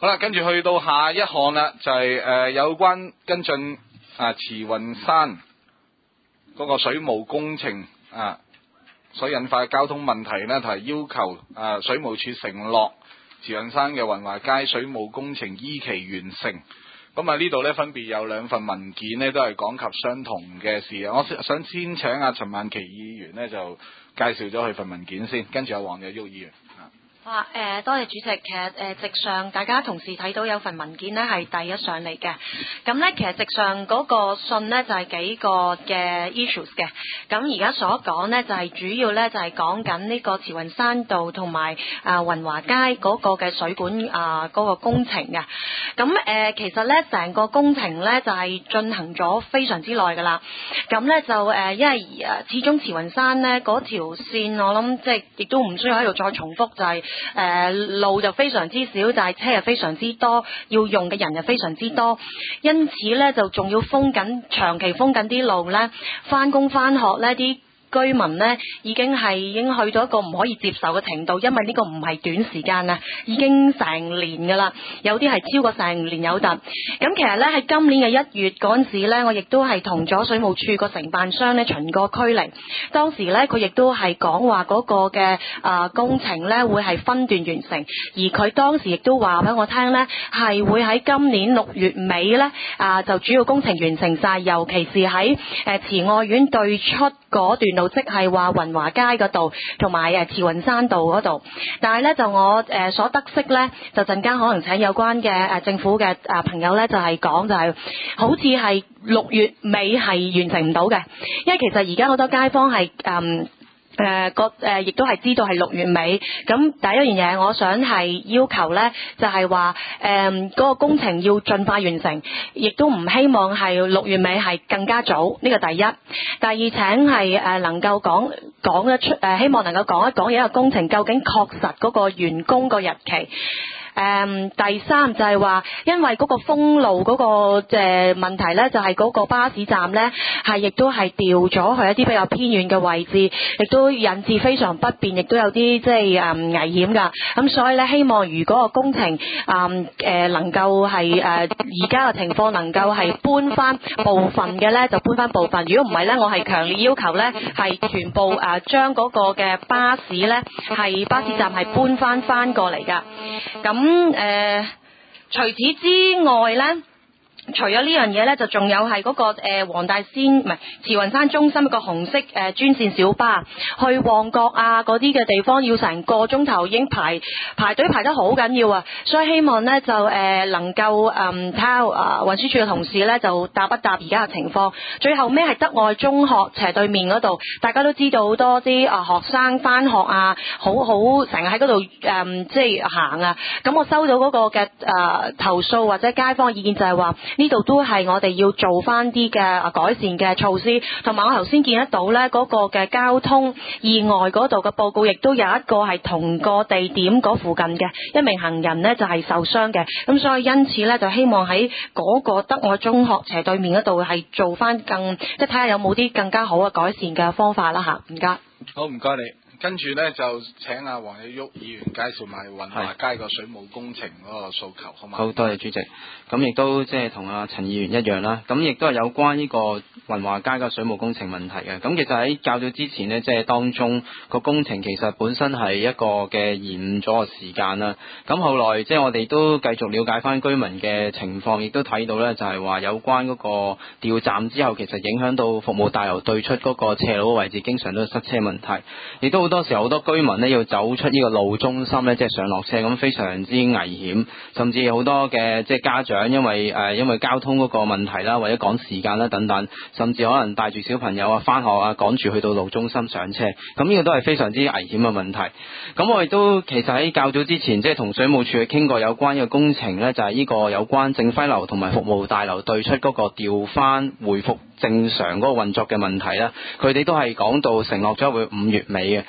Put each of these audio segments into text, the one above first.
好啦，跟住去到下一項啦，就係有關跟進慈雲山嗰個水務工程所引發嘅交通問題呢，同埋要求水務署承諾慈雲山嘅雲華街水務工程依期完成。咁呢度呢，分別有兩份文件呢，都係講及相同嘅事。我想先請陳曼琪議員呢，就介紹咗佢份文件先，跟住有黃日旭議員。 多謝主席。其實直上大家同事睇到有份文件呢係遞咗上嚟嘅。咁呢，其實直上嗰個信呢就係幾個嘅 issues 嘅。咁而家所講呢，就係主要呢就係講緊呢個慈雲山道同埋雲華街嗰個嘅水管嗰個工程嘅。咁其實呢，成個工程呢就係進行咗非常之耐噶啦。咁呢，就因為始終慈雲山呢嗰條線，我諗即係亦都唔需要喺度再重複，就係路就非常之少，但係車又非常之多，要用嘅人又非常之多，因此呢，就仲要長期封緊啲路呢，返工返學呢啲居民呢已經去到一個唔可以接受嘅程度，因為呢個唔係短時間啊，已經成年噶啦，有啲係超過成年有突。咁其實呢，喺今年嘅1月嗰陣時呢，我亦都係同咗水務署個承辦商呢巡過區嚟，當時呢，佢亦都係講話嗰個嘅工程呢會係分段完成，而佢當時亦都話俾我聽呢，係會喺今年6月尾呢就主要工程完成晒，尤其是喺慈愛苑對出嗰段路，即係話雲華街嗰度同埋慈雲山道嗰度。但係呢，就我所得悉呢，就陣間可能請有關嘅政府嘅朋友呢，就係講就係好似係6月尾係完成唔到嘅，因為其實而家好多街坊係亦都係知道係6月尾。咁第一樣嘢我想係要求呢，就係話嗰個工程要盡快完成，亦都唔希望係6月尾係更加早，呢個第一。第二，請係能夠講得出希望能夠講一講一個工程究竟確實嗰個完工個日期。第三就係話，因為嗰個封路嗰個問題呢，就係嗰個巴士站呢，係亦都係調咗去一啲比較偏遠嘅位置，亦都引致非常不便，亦都有啲即係危險㗎。咁所以呢，希望如果個工程能夠係而家嘅情況能夠係搬翻部分嘅呢，就搬翻部分。如果唔係呢，我係強烈要求呢，係全部將嗰個嘅巴士呢，係巴士站係搬翻過嚟㗎。咁除此之外呢，除咗呢樣嘢呢，就仲有係嗰個黃大仙唔係慈雲山中心一個紅色專線小巴去旺角嗰啲嘅地方，要成個鐘頭，已經排隊排得好緊要啊！所以希望呢，就能夠睇下運輸署嘅同事呢，就答一答而家嘅情況。最後尾係德愛中學斜對面嗰度，大家都知道好多啲學生返學好成日喺嗰度即係行啊。咁我收到嗰個嘅投訴或者街坊嘅意見就係話，呢度都係我哋要做翻啲嘅改善嘅措施，同埋我頭先見得到呢嗰個嘅交通意外嗰度嘅報告，亦都有一個係同個地點嗰附近嘅一名行人呢就係受傷嘅。咁所以因此呢，就希望喺嗰個德愛中學斜對面嗰度係做翻即係睇下有冇啲更加好嘅改善嘅方法啦吓。唔該。 好，唔該你。跟住呢，就請黃日旭議員介紹埋雲華街個水務工程嗰個訴求，好嘛？ 好，多謝主席。咁亦都即係同阿陳議員一樣啦。咁亦都係有關呢個雲華街個水務工程問題嘅。咁其實喺較早之前呢，即係當中個工程其實本身係一個嘅延誤咗個時間啦。咁後來即係我哋都繼續了解翻居民嘅情況，亦都睇到呢，就係話有關嗰個調站之後，其實影響到服務大樓對出嗰個斜路嘅位置，經常都有塞車問題，亦都好多時候好多居民呢要走出呢個路中心呢，即係上落車，咁非常之危險，甚至好多嘅即係家長因為交通嗰個問題啦，或者趕時間啦等等，甚至可能帶住小朋友返學趕住去到路中心上車，咁呢個都係非常之危險嘅問題。咁我亦都其實喺較早之前即係同水務署去傾過有關嘅工程呢，就係呢個有關正輝樓同埋服務大樓對出嗰個調翻回復正常嗰個運作嘅問題啦。佢哋都係講到承諾咗會5月尾嘅。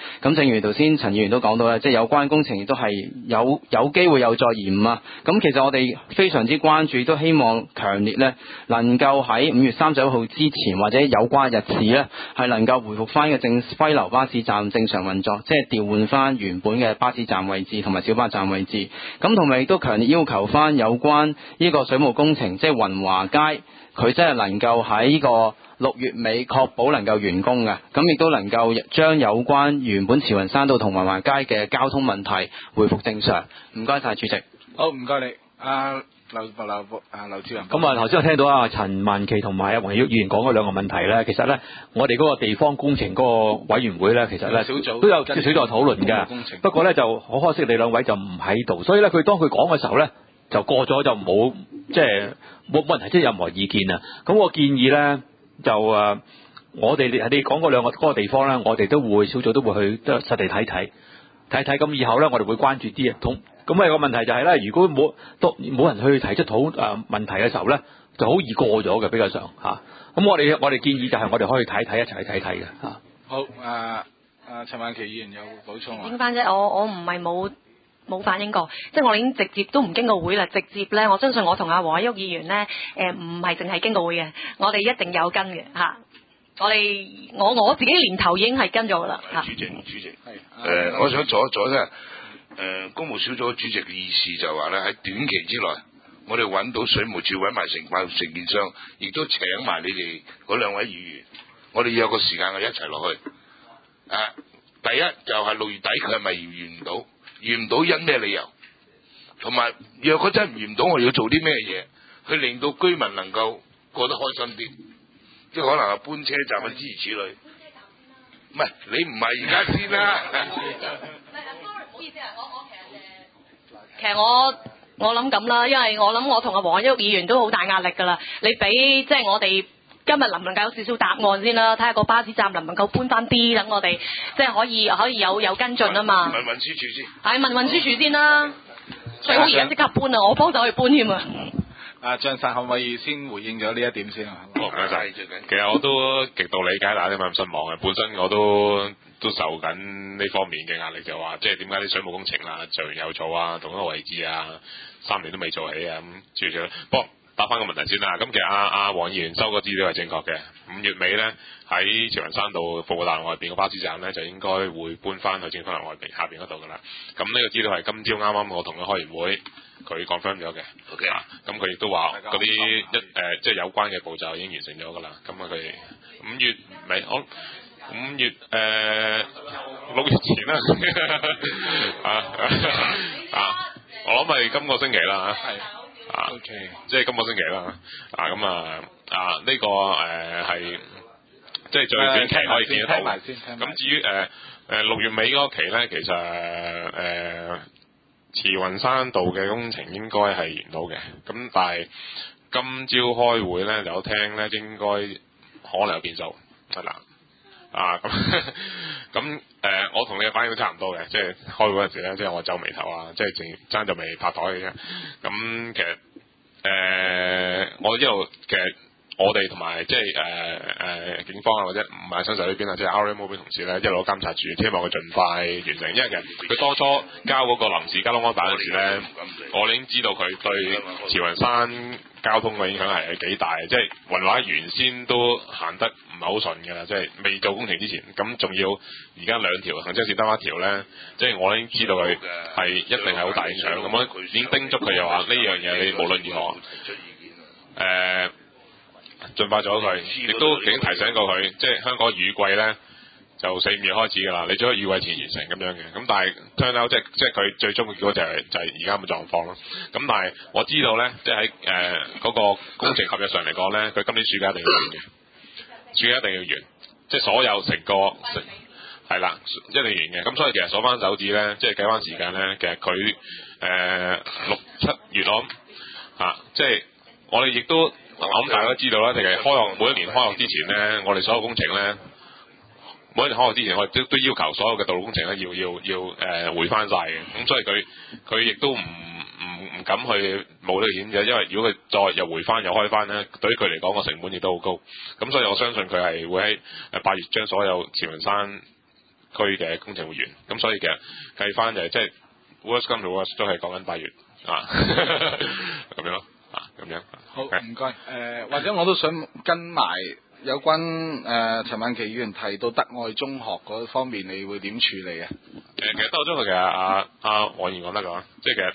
咁正如頭先陳議員都講到咧，即係有關工程亦都係有機會有再延誤啊。咁其實我哋非常之關注，都希望強烈咧能夠喺5月31號之前或者有關日子咧，係能夠回復翻嘅輝流巴士站正常運作，即係調換翻原本嘅巴士站位置同埋小巴站位置。咁同埋亦都強烈要求翻有關呢個水務工程，即係雲華街，佢真係能夠喺呢個6月尾確保能夠完工嘅，咁亦都能夠將有關原本慈雲山道同雲華街嘅交通問題回復正常。唔該晒主席。 好，唔該你，劉志霖。 咁啊，頭先我聽到啊陳萬琪同埋黃議員講嗰兩個問題咧，其實咧我哋嗰個地方工程嗰個委員會咧，其實咧都有小組討論嘅。不過咧就好可惜，你兩位就唔喺度，所以咧佢當佢講嘅時候咧就過咗就冇即係冇問題，即係任何意見啊。咁我建議咧就我哋你講嗰兩個嗰個地方咧，我哋都會小組都會去實地睇睇。咁以後咧，我哋會關注啲啊。咁啊個問題就係咧，如果冇人去提出問題嘅時候咧，就好易過咗嘅比較上嚇。咁我哋建議就係我哋可以睇一齊去睇嘅嚇。 好，陳萬琪議員有補充啊？ 點翻啫？我唔係冇反映過，即係我已經直接都唔經過會啦。直接咧，我相信我同阿黃偉旭議員咧，唔係淨係經過會嘅，我哋一定有跟嘅嚇。我自己年頭已經係跟咗噶啦嚇。 主席，我想阻一阻啫。公務小組主席嘅意思就話咧，喺短期之內，我哋揾到水務署揾埋承建商，亦都請埋你哋嗰兩位議員，我哋有個時間我哋一齊落去。第一就係6月底佢係咪完唔到？完唔到因咩理由？同埋若果真係完唔到，我哋要做啲咩嘢，去令到居民能夠過得開心啲？即係可能係搬車站啊，諸如此類。唔係你唔係而家先啦。 唔好意思啊，其實我諗咁啦，因為我諗我同阿黃偉旭議員都好大壓力㗎啦。你俾即係我哋今日能唔能夠有少少答案先啦？睇下個巴士站能唔能夠搬翻啲，等我哋即係可以有跟進啊嘛。 問運輸署先。 係問運輸署先啦，最好而家即刻搬啊！我幫手去搬添啊。 張生可唔可以先回應咗呢一點先啊？ 唔該晒。其實我都極度理解大家點解咁失望嘅，本身我都受緊呢方面嘅壓力，就話即係點解啲水務工程啊做完又做啊，同一個位置啊3年都未做起啊咁，諸如此類。不過答翻個問題先啦。咁其實阿黃議員收個資料係正確嘅。5月尾咧喺慈雲山道服務大樓外邊個巴士站咧就應該會搬翻去正芬樓外邊下邊嗰度噶啦。咁呢個資料係今朝啱啱我同佢開完會，佢 confirm 咗嘅。 OK 啊，咁佢亦都話嗰啲即係有關嘅步驟已經完成咗噶啦。咁啊佢5月尾5月6月前啦我諗係今個星期啦嚇。 OK， 即係今個星期啦。呢個係即係最短期可以見得到。咁至於6月尾嗰期咧，其實慈雲山道嘅工程應該係完到嘅。咁但係今朝開會咧有聽咧，應該可能有變數係啦。咁我同你嘅反應都差唔多嘅，即係開會嗰陣時咧，即係我皺眉頭啊，即係爭就未拍台嘅啫。咁其實我一路其實我哋同埋即係警方啊，或者唔係新手呢邊啊，即係 RMO 嗰邊同事咧，一路監察住，希望佢盡快完成。因為其實佢當初交嗰個臨時交通安排嗰時咧，我已經知道佢對慈雲山交通嘅影響係幾大，即係雲華原先都行得唔係好順㗎啦，即係未做工程之前，咁仲要而家2條行車線得一條咧，即係我已經知道佢係一定係好大影響。咁我已經叮囑佢又話呢樣嘢你無論如何盡快做咗佢，亦都已經提醒過佢，即係香港雨季咧就4、5月開始㗎啦，你最好雨季前完成咁樣嘅。咁但係 turn out 即係佢最終嘅結果就係而家咁嘅狀況咯。咁但係我知道咧，即係喺嗰個工程合約上嚟講咧，佢今年暑假一定要完嘅，暑假一定要完，即係所有成個係啦，一定要完嘅。咁所以其實數翻手指咧，即係計翻時間咧，其實佢6、7月我諗即係我哋亦都。我諗大家都知道啦，其實每一年開學之前咧，我哋所有工程咧，每一年開學之前，我哋都要求所有嘅道路工程咧，要回翻晒嘅。咁所以佢亦都唔敢去冒呢個險嘅，因為如果佢再又回翻又開翻咧，對於佢嚟講個成本亦都好高。咁所以我相信佢係會喺8月將所有慈雲山區嘅工程會員，咁所以其實計翻就係即係 worst come to worst 都係講緊8月啊咁樣啊咁樣。 好，唔該。或者我都想跟埋有關陳曼琪議員提到德愛中學嗰方面，你會點處理啊？ 其實德愛中學其實阿黃議員講得講，即係其實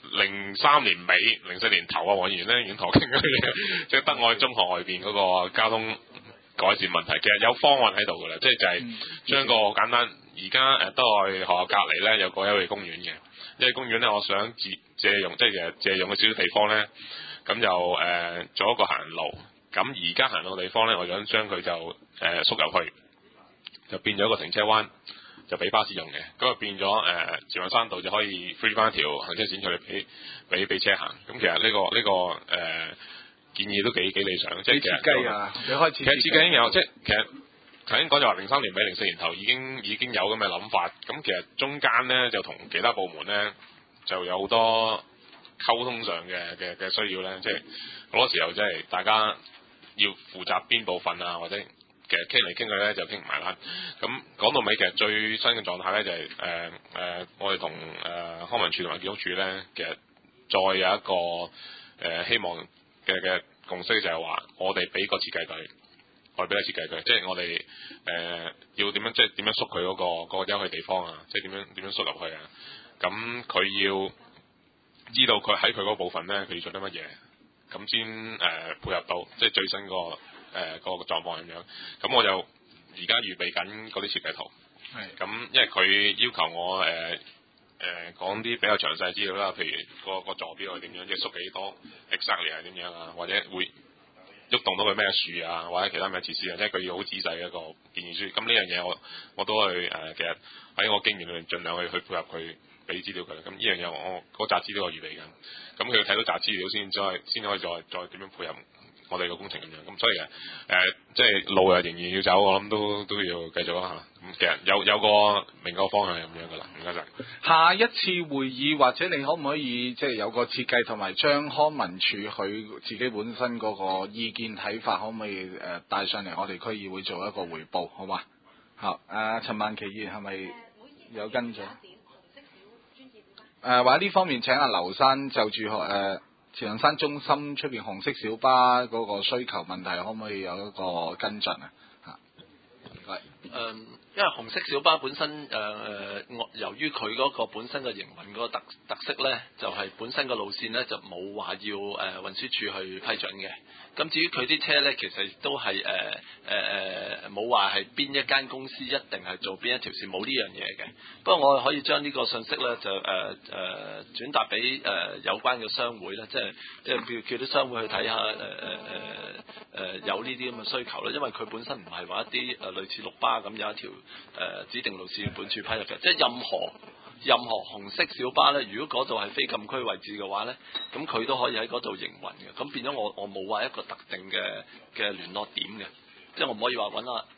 03年尾、04年頭啊，黃議員咧已經同我傾嗰啲嘢，即係德愛中學外邊嗰個交通改善問題，其實有方案喺度㗎啦，即係就係將個好簡單，而家德愛學校隔離咧有個休憩公園嘅，休憩公園咧我想借用，即係其實借用嘅少少地方咧，咁就做一個行路，咁而家行路嘅地方咧，我想將佢就縮入去，就變咗一個停車灣。就俾巴士用嘅，咁啊變咗慈雲山道就可以 free 翻條行車線出嚟俾車行。咁其實呢個建議都幾理想，即係其實設計啊，你開始其實設計已經有，即係其實頭先講就話03年尾、04年頭已經有咁嘅諗法。咁其實中間咧就同其他部門咧就有好多溝通上嘅需要咧，即係好多時候即係大家要負責邊部分啊，或者。其實傾嚟傾去咧就傾唔埋啦。咁講到尾，其實最新嘅狀態咧就係我哋同康文署同埋建築署咧，其實再有一個希望嘅共識就係話，我哋俾個設計隊，我哋俾個設計隊，即係我哋要點樣，即係點樣縮佢嗰個休憩地方啊，即係點樣縮入去啊。咁佢要知道佢喺佢嗰部分咧，佢要做啲乜嘢，咁先配合到即係最新個狀況咁樣，咁我就而家預備緊嗰啲設計圖。係。咁因為佢要求我講啲比較詳細資料啦，譬如個座標係點樣，即係縮幾多 exactly 係點樣啊，或者會喐動到佢咩樹啊，或者其他咩設施啊，即係佢要好仔細嘅一個建議書。咁呢樣嘢我都去其實喺我經驗裏面盡量去配合佢俾資料佢。咁呢樣嘢我嗰紮資料我預備緊。咁佢要睇到紮資料先可以再點樣配合我哋個工程咁樣，咁所以即係路又仍然要走，我諗都要繼續啦嚇。咁其實有個明確方向係咁樣噶啦，唔該晒。 下一次會議或者你可唔可以即係有個設計同埋將康文署佢自己本身嗰個意見睇法，可唔可以帶上嚟我哋區議會做一個彙報，好嘛？好，陳曼琪議員係咪有跟咗？或者呢方面請阿劉生就住慈雲山中心出邊紅色小巴嗰個需求問題，可唔可以有一個跟進啊？ 因為紅色小巴本身由於佢嗰個本身嘅營運嗰個特色咧，就係、是、本身個路線咧就冇話要運輸署去批准嘅。咁至於佢啲車咧，其實亦都係冇話係邊一間公司一定係做邊一條線，冇呢樣嘢嘅。不過我可以將呢個信息咧就轉達俾有關嘅商會咧，即係叫啲商會去睇下有呢啲咁嘅需求咧，因為佢本身唔係話一啲類似綠巴咁有一條指定路線本處批入嘅，即係任何紅色小巴咧，如果嗰度係非禁區位置嘅話咧，咁佢都可以喺嗰度營運嘅。咁變咗我冇話一個特定嘅聯絡點嘅，即係我唔可以話揾啊。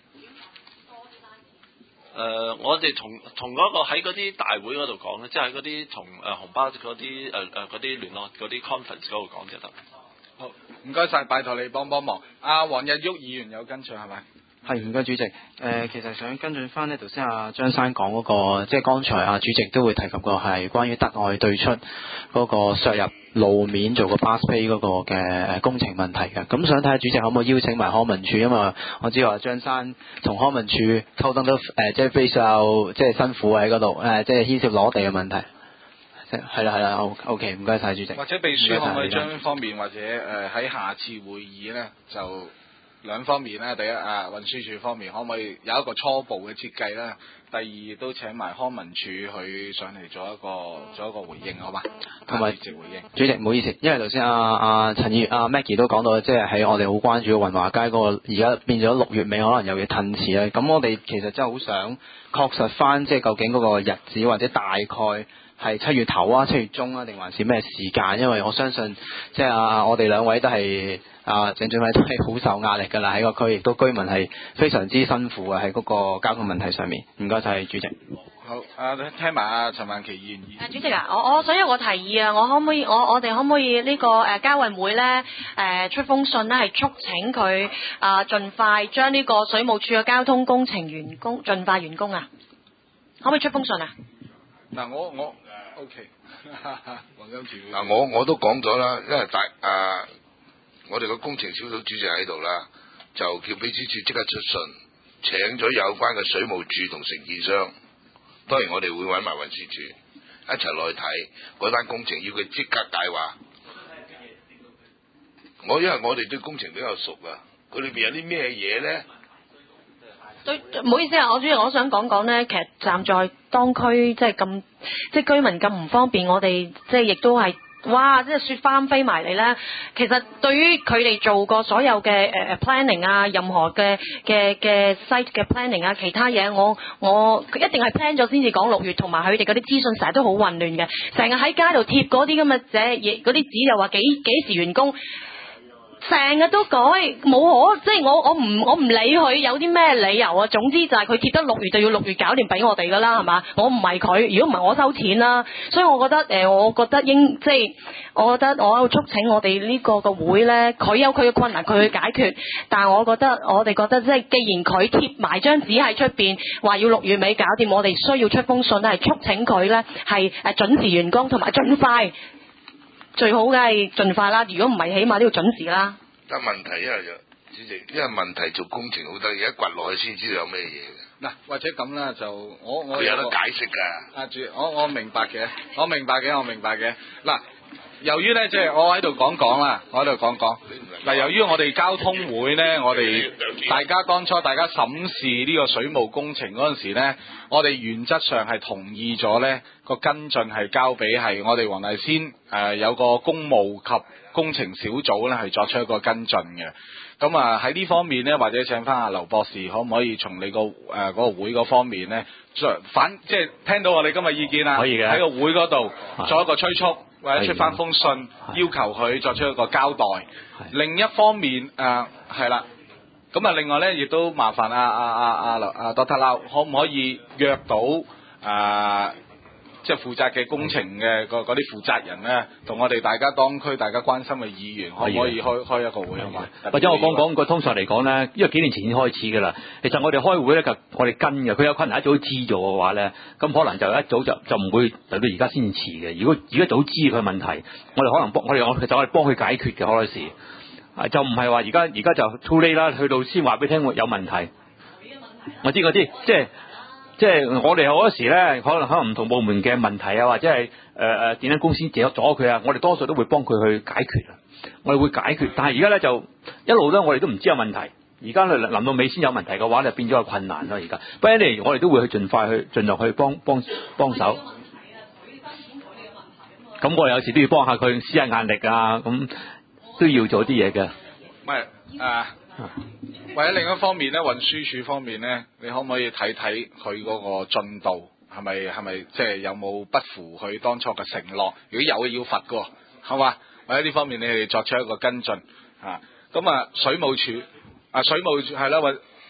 我哋同嗰個喺嗰啲大會嗰度講咧，即係喺嗰啲同紅巴嗰啲聯絡嗰啲 conference 嗰度講就得。 好，唔該晒，拜託你幫忙。阿黃日旭議員有跟進係咪？ 係，唔該主席。其實想跟進翻呢頭先阿張生講嗰個，即係剛才阿主席都會提及過係關於德愛對出嗰個削入路面做個 bus bay 嗰個嘅工程問題嘅。咁想睇下主席可唔可以邀請埋康文署，因為我知話張生同康文署溝通都即係非常即係辛苦喺嗰度，即係牽涉攞地嘅問題。係啦，OK， 唔該晒主席。 或者秘書可唔可以將呢方面或者喺下次會議咧就兩方面咧，第一運輸署方面可唔可以有一個初步嘅設計咧？第二都請埋康文署去上嚟做一個回應，好嘛？同埋直接回應。 主席唔好意思，因為頭先阿陳議員Maggie 都講到，即係喺我哋好關注嘅雲華街嗰個，而家變咗6月尾，可能有嘢褪遲咧。咁我哋其實真係好想確實翻，即係究竟嗰個日子或者大概係7月頭啊、7月中啊，定還是咩時間？因為我相信即係我哋兩位都係鄭俊偉都係好受壓力㗎啦，喺個區亦都居民係非常之辛苦嘅喺嗰個交通問題上面。唔該晒主席。 好，聽埋阿陳曼琪議員。 主席啊，我想有個提議啊，我哋可唔可以呢個交運會咧出封信咧，係促請佢盡快將呢個水務署嘅交通工程員工盡快完工啊？ 可唔可以出封信啊？ 嗱，我 OK， 黃金池嗱，我都講咗啦，因為我哋個工程小組主席喺度啦，就叫秘書處即刻出信，請咗有關嘅水務署同承建商，當然我哋會揾埋運輸署一齊落去睇嗰單工程，要佢即刻解話。因為我哋對工程比較熟啊，佢裏邊有啲咩嘢咧？ 對，唔好意思啊，主席，我想講呢，其實站在當區即係咁，即係居民咁唔方便，我哋即係亦都係，哇！即係雪花飛埋嚟咧。其實對於佢哋做過所有嘅planning 啊，任何嘅 site 嘅 planning 啊，其他嘢我一定係 plan 咗先至講6月，同埋佢哋嗰啲資訊成日都好混亂嘅，成日喺街度貼嗰啲咁嘅嘢，嗰啲紙又話幾時完工。成日都改，冇可，即係我唔理佢有啲咩理由啊。總之就係佢貼得6月就要6月搞掂俾我哋噶啦，係嘛？我唔係佢，如果唔係我收錢啦。所以我覺得我覺得我喺度促請我哋呢個會咧，佢有佢嘅困難，佢去解決。但係我哋覺得即係既然佢貼埋張紙喺出邊，話要6月尾搞掂，我哋需要出封信係促請佢咧係準時完工同埋盡快。最好嘅係盡快啦，如果唔係，起碼都要準時啦。 但問題主席，因為問題做工程好得意，一掘落去先知道有咩嘢嘅。 嗱，或者咁啦，就我佢有得解釋㗎。 阿主，我明白嘅，我明白嘅。嗱，由於咧即係我喺度講啦，嗱，由於我哋交通會咧，我哋大家當初大家審視呢個水務工程嗰陣時咧，我哋原則上係同意咗咧個跟進係交俾係我哋黃大仙有個公務及工程小組咧係作出一個跟進嘅。咁啊喺呢方面咧，或者請翻阿劉博士，可唔可以從你嗰個會嗰方面咧，即係聽到我哋今日意見啦， 可以嘅喺個會嗰度作一個催促，或者出翻封信要求佢作出一個交代。另一方面係啦，咁啊另外咧亦都麻煩阿 Dr. Lau 可唔可以約到即係負責嘅工程嘅嗰啲負責人咧，同我哋大家當區大家關心嘅議員，可唔可以開一個會啊嘛？ 或者我講個通常嚟講咧，因為幾年前已經開始㗎啦。其實我哋開會咧，我哋跟嘅，佢有困難一早知咗嘅話咧，咁可能就一早就唔會等到而家先至遲嘅。如果早知佢問題，我哋可能其實我哋幫佢解決嘅好多時，就唔係話而家就 too late 啦，去到先話俾你聽有問題。我知，即係我哋好多時咧，可能唔同部門嘅問題啊，或者係電力公司借咗佢啊，我哋多數都會幫佢去解決啊。我哋會解決，但係而家咧就一路咧，我哋都唔知有問題。而家臨到尾先有問題嘅話，就變咗個困難咯。而家，不過咧，我哋都會去盡量去幫手。咁我哋有時都要幫下佢施下壓力啊，咁都要做啲嘢嘅。 唔係或者另一方面咧，運輸署方面咧，你可唔可以睇睇佢嗰個進度係咪即係有冇不符佢當初嘅承諾？如果有嘅要罰嘅，係嘛？或者呢方面你哋作出一個跟進啊？咁水務署係啦，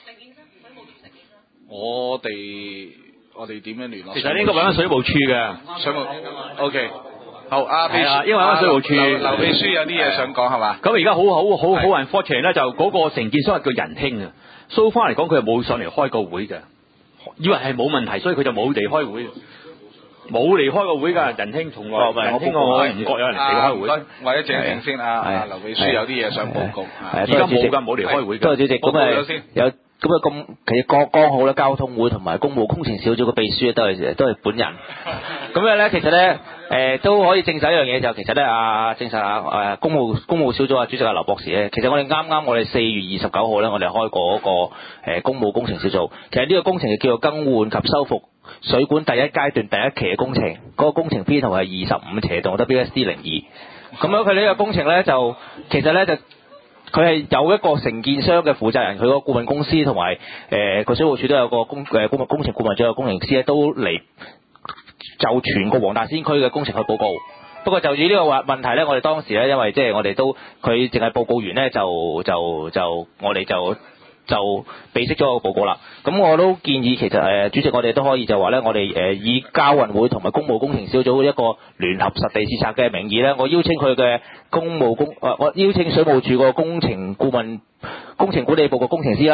我哋點樣聯絡？ 其實應該揾翻水務處嘅水務 OK。好秘書， 因為啱水務處劉秘書有啲嘢想講係嘛？ 咁而家好 unfortunate 咧，就嗰個承建商係叫仁興啊。so far 嚟講，佢係冇上嚟開個會嘅，以為係冇問題，所以佢就冇嚟開會，冇嚟開個會㗎。仁興從來仁興我唔覺有人嚟開會。 或者靜靜先劉秘書有啲嘢想報告。 而家冇㗎，冇嚟開會㗎。 多謝主席。咁有。咁其實剛好咧，交通會同埋公務工程小組嘅秘書咧都係本人。咁樣咧，其實咧都可以證實一樣嘢，就其實咧證實下公務小組主席劉博士咧，其實我哋啱我哋4月29號咧，我哋開過嗰個公務工程小組。其實呢個工程叫做更換及修復水管第一階段第一期嘅工程，嗰個工程編號係25/WSD02。咁樣佢呢個工程咧就其實咧就。佢係有一個承建商嘅負責人，佢個顧問公司同埋個水務署都有個工程顧問組嘅工程師咧，都嚟就全個黃大仙區嘅工程去報告。不過就以呢個問題咧，我哋當時咧，因為即係我哋都佢淨係報告完咧，就我哋就備悉咗個報告啦。咁我都建議其實主席我哋都可以就話咧，我哋以交運會同埋公務工程小組一個聯合實地視察嘅名義咧，我邀請佢嘅我邀請水務署個工程管理部個工程師啦，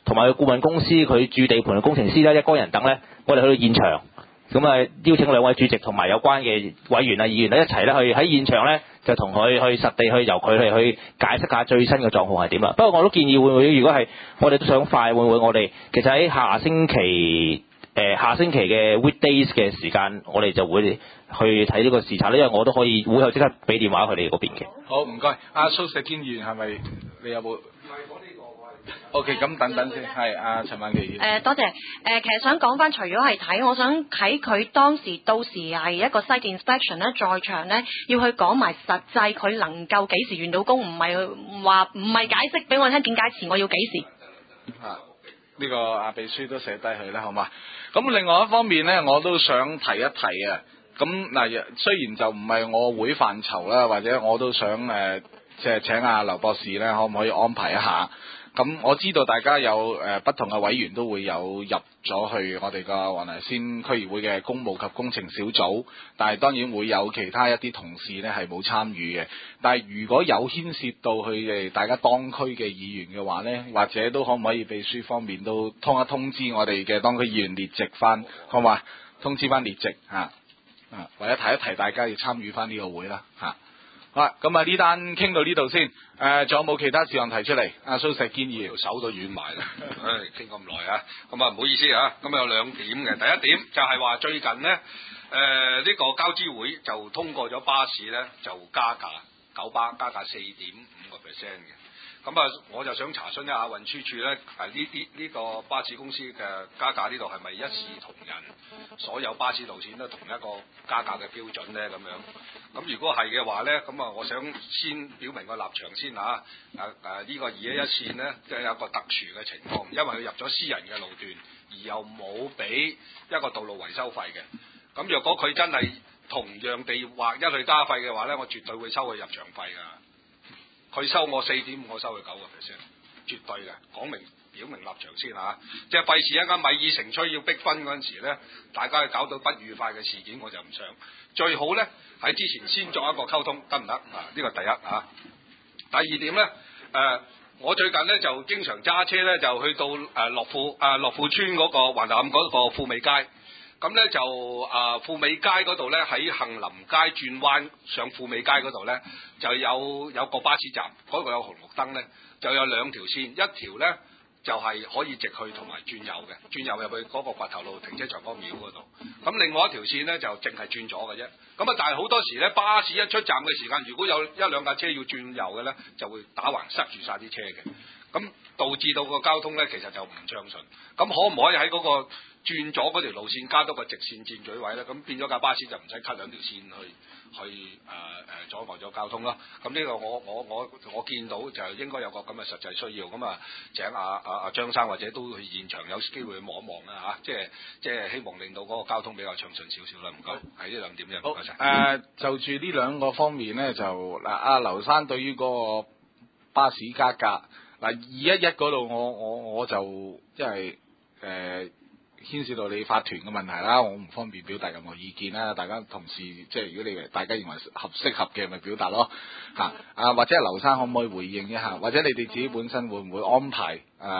同埋顧問公司佢駐地盤嘅工程師咧，一干人等咧，我哋去到現場，咁啊邀請兩位主席同埋有關嘅委員啊、議員咧一齊咧去喺現場咧，就同佢去實地去由佢去解釋下最新嘅狀況係點啦。不過我都建議會唔會，如果係我哋都想快，會唔會我哋其實喺下星期嘅 weekdays 嘅時間，我哋就會去睇呢個視察咧，因為我都可以會後即刻俾電話佢哋嗰邊嘅。 好，唔該。阿蘇石堅議員係咪你有冇？O.K. 咁等等先，係阿陳曼琪議員。 多謝。其實想講翻，除咗係睇，我想睇佢到時係一個 site inspection 咧，在場咧要去講埋實際佢能夠幾時完到工，唔係解釋俾我聽點解遲，我要幾時。 呢個阿秘書都寫低佢啦，好嘛？咁另外一方面咧，我都想提一提啊。咁嗱，雖然就唔係我會範疇啦，或者我都想即係請阿劉博士咧，可唔可以安排一下？咁我知道大家有不同嘅委員都會有入咗去我哋個黃大仙區議會嘅工務及工程小組，但係當然會有其他一啲同事呢係冇參與嘅。但係如果有牽涉到佢哋大家當區嘅議員嘅話呢，或者都可唔可以秘書方面都通知我哋嘅當區議員列席翻，好嘛？通知翻列席或者提一提大家要參與翻呢個會啦嚇。好啦，咁啊呢單傾到呢度先，仲有冇其他事項提出嚟？阿蘇石堅議員手都軟埋啦，傾咁耐啊，咁啊唔好意思啊，咁有兩點嘅，第一點就係話最近呢，呢個交諮會就通過咗巴士呢，就加價九巴加價 4.5% 嘅。咁啊，我就想查詢一下運輸署咧，呢個巴士公司嘅加價呢度係咪一視同仁，所有巴士路線都同一個加價嘅標準咧？咁樣，咁如果係嘅話咧，咁啊，我想先表明個立場先嚇。呢個211線咧，即係有個特殊嘅情況，因為佢入咗私人嘅路段，而又冇俾一個道路維修費嘅。咁若果佢真係同樣地劃一去加費嘅話咧，我絕對會收佢入場費㗎。佢收我 4.5%， 我收佢9%，絕對嘅，講明表明立場先嚇，即係費事一間米已成炊要逼分嗰陣時咧，大家去搞到不愉快嘅事件，我就唔想。最好咧喺之前先作一個溝通，得唔得？呢個第一嚇。第二點咧，我最近咧就經常揸車咧，就去到樂富村嗰個橫頭磡嗰個富美街。咁咧就富美街嗰度咧，喺杏林街轉彎上富美街嗰度咧，就有個巴士站，嗰度有紅綠燈咧，就有兩條線，一條咧就係可以直去同埋轉右嘅，轉右入去嗰個掘頭路停車場嗰個廟嗰度。咁另外一條線咧就淨係轉左嘅啫。咁啊，但係好多時咧，巴士一出站嘅時間，如果有一兩架車要轉右嘅咧，就會打橫塞住晒啲車嘅。咁導致到個交通咧，其實就唔暢順。咁可唔可以喺嗰個轉咗嗰條路線加多個直線箭嘴位咧？咁變咗架巴士就唔使 cut 兩條線去阻礙咗交通咯。咁呢個我見到就應該有個咁嘅實際需要。咁啊請阿張生或者都去現場有機會去望一望啦嚇。即係希望令到嗰個交通比較暢順少少啦。唔該，係呢兩點啫。唔該晒。 就住呢兩個方面咧，就嗱阿劉生對於嗰個巴士加價。211嗰度我就因為牽涉到你法團嘅問題啦，我唔方便表達任何意見啦。大家同事即係如果你大家認為適合嘅，咪表達咯嚇。或者劉生可唔可以回應一下？或者你哋自己本身會唔會安排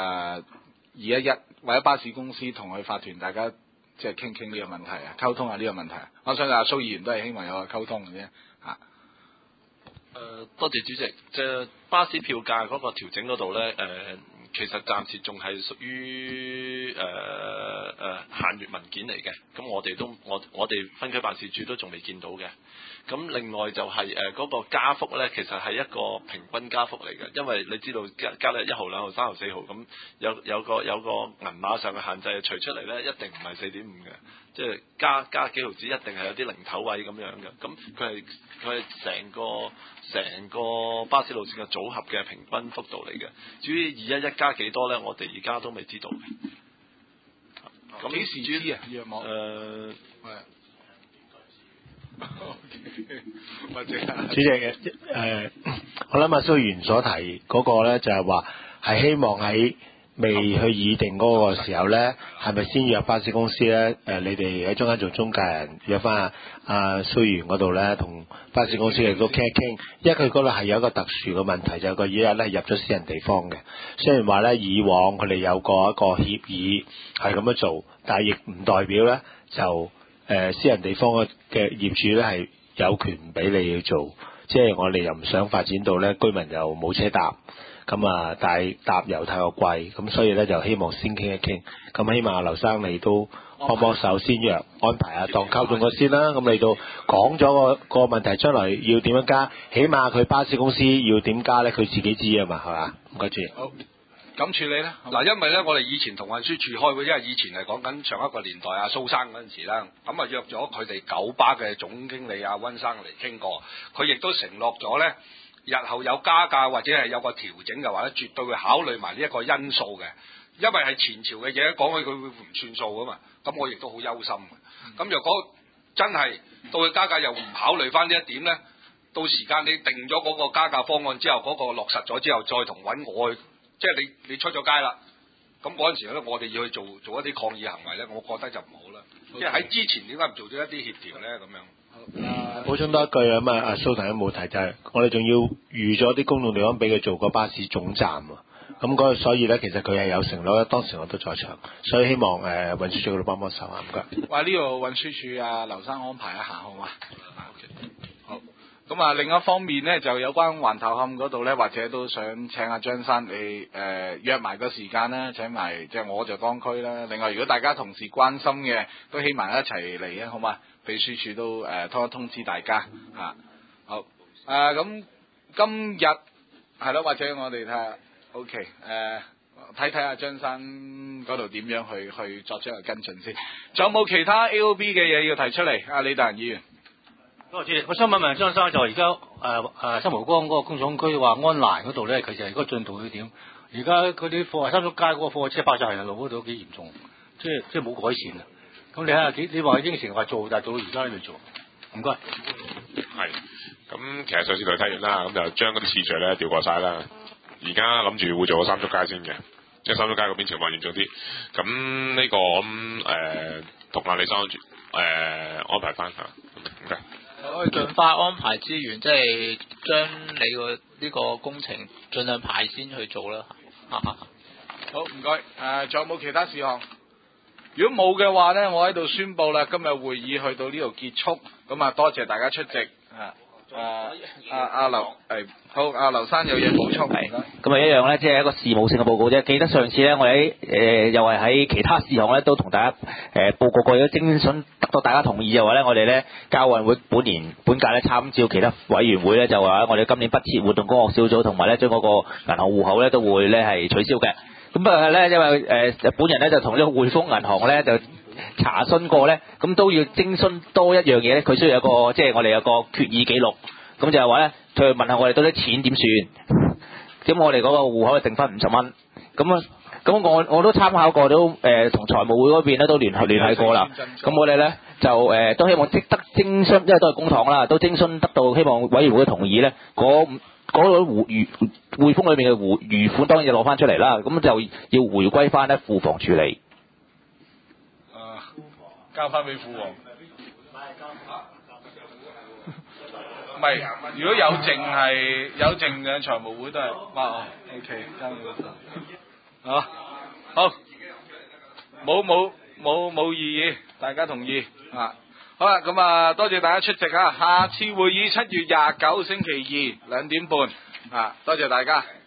211或者巴士公司同佢法團大家即係傾呢個問題啊，溝通下呢個問題。我相信阿蘇議員都係希望有個溝通嘅啫嚇。 多謝主席。即係巴士票價嗰個調整嗰度咧，其實暫時仲係屬於限閱文件嚟嘅。咁我哋分區辦事處都仲未見到嘅。咁另外就係嗰個加幅咧，其實係一個平均加幅嚟嘅，因為你知道加咧1號、2號、3號、4號咁有個銀碼上嘅限制，除出嚟咧一定唔係4.5嘅，即係加幾毫子一定係有啲零頭位咁樣嘅。咁佢係成個巴士路線嘅組合嘅平均幅度嚟嘅。至於211加幾多咧，我哋而家都未知道嘅。咁幾時知啊？約莫或者主席嘅我諗阿蘇議員所提嗰個咧就係話係希望喺未去擬定嗰個時候咧，係咪先約巴士公司咧？你哋喺中間做中介人，約翻阿蘇源嗰度咧，同巴士公司亦都傾一傾，因為佢嗰度係有一個特殊嘅問題，就係個嘢咧入咗私人地方嘅。雖然話咧以往佢哋有過一個協議係咁樣做，但係亦唔代表咧就私人地方嘅業主咧係有權唔俾你去做，即係我哋又唔想發展到咧居民又冇車搭。咁啊，但係搭油太過貴，咁所以咧就希望先傾一傾。咁希望阿劉生你都幫手先約安排啊，當溝通咗先啦。咁你都講咗個問題出嚟要點樣加，起碼佢巴士公司要點加咧，佢自己知啊嘛，係嘛？唔該住。 好，咁處理咧。嗱，因為咧我哋以前同運輸署開會，因為以前係講緊上一個年代阿蘇生嗰陣時啦，咁啊約咗佢哋九巴嘅總經理阿溫生嚟傾過，佢亦都承諾咗咧。日後有加價或者係有個調整嘅話咧，絕對會考慮埋呢一個因素嘅，因為係前朝嘅嘢，講起佢會唔算數噶嘛，咁我亦都好憂心嘅。咁若果真係到佢加價又唔考慮翻呢一點咧，到時間你定咗嗰個加價方案之後，嗰個落實咗之後，再同揾我去，即係你出咗街啦，咁嗰陣時咧，我哋要去做一啲抗議行為咧，我覺得就唔好啦。即係喺之前點解唔做咗一啲協調咧？咁樣。 補充多一句啊嘛，阿蘇騰都冇提，就係我哋仲要預咗啲公共地方俾佢做個巴士總站啊。咁嗰所以咧，其實佢係有承諾，當時我都在場，所以希望運輸署嗰度幫手啊，唔該。 哇！呢度運輸署啊，劉生安排一下好嘛？好。咁啊，另一方面咧，就有關環頭磡嗰度咧，或者都想請阿張生你約埋個時間啦，請埋即係我就當區啦。另外，如果大家同事關心嘅，都希埋一齊嚟啊，好嘛？秘書處都通知大家嚇。好咁今日係咯，或者我哋睇下 OK 睇睇阿張生嗰度點樣去作出一個跟進先。仲有冇其他 AOB 嘅嘢要提出嚟？阿李達仁議員。 多謝，我想問問張生，就而家新蒲崗嗰個工廠區話安蘭嗰度咧，其實嗰個進度要點？而家嗰啲貨三叔街嗰個貨車爆晒行人路嗰度都幾嚴重，即係冇改善啊！咁你睇下你話應承話做，但係到而家都未做。唔該。 係。咁其實上次嚟睇完啦，咁就將嗰啲次序咧調過晒啦。而家諗住會做個三叔街先嘅，即係三叔街嗰邊情況嚴重啲。咁呢個咁同阿李生安排翻嚇。唔該。 可以盡快安排資源，即係將你個呢個工程盡量排先去做啦。 好，唔該。仲有冇其他事項？如果冇嘅話咧，我喺度宣佈啦，今日會議去到呢度結束。咁啊，多謝大家出席。阿劉好，阿劉生有嘢補充。係。 咁啊一樣咧，即係一個事務性嘅報告啫。記得上次咧，我哋喺又係喺其他事項咧，都同大家報告過，咗徵詢得到大家同意嘅話咧，我哋咧交運會本屆咧參照其他委員會咧，就話我哋今年不設活動工學小組，同埋咧將嗰個銀行戶口咧都會咧係取消嘅。咁不過咧，因為本人咧就同呢個匯豐銀行咧就查詢過咧，咁都要徵詢多一樣嘢咧，佢需要有個即係我哋有個決議記錄，咁就係話咧，佢問下我哋到底錢點算？咁我哋嗰個戶口係定翻50蚊，咁我都參考過，都同財務會嗰邊咧都聯繫過啦。咁我哋咧就都希望積得徵詢，因為都係公帑啦，都徵詢得到，希望委員會同意咧，嗰個匯豐裏面嘅餘款當然要攞翻出嚟啦，咁就要回歸翻咧庫房處理。 交翻俾庫王。唔係，如果有剩嘅財務會都係OK， 交俾庫房。好，冇異議，大家同意啊。好啦，咁啊，多謝大家出席啊！下次會議7月29星期2 2點半啊，多謝大家。